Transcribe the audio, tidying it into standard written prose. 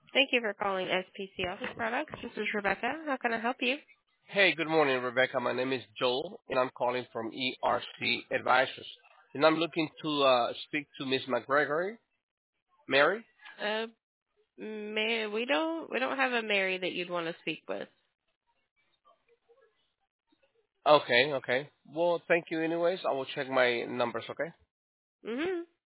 Thank you for calling SPC Office Products. This is Rebecca. How can I help you? Hey, good morning, Rebecca. My name is Joel, and I'm calling from ERC Advisors. And I'm looking to speak to Miss McGregory, Mary. Uh, we don't have a Mary that you'd want to speak with. Okay, okay. Well, thank you anyways. I will check my numbers, okay? Mm-hmm.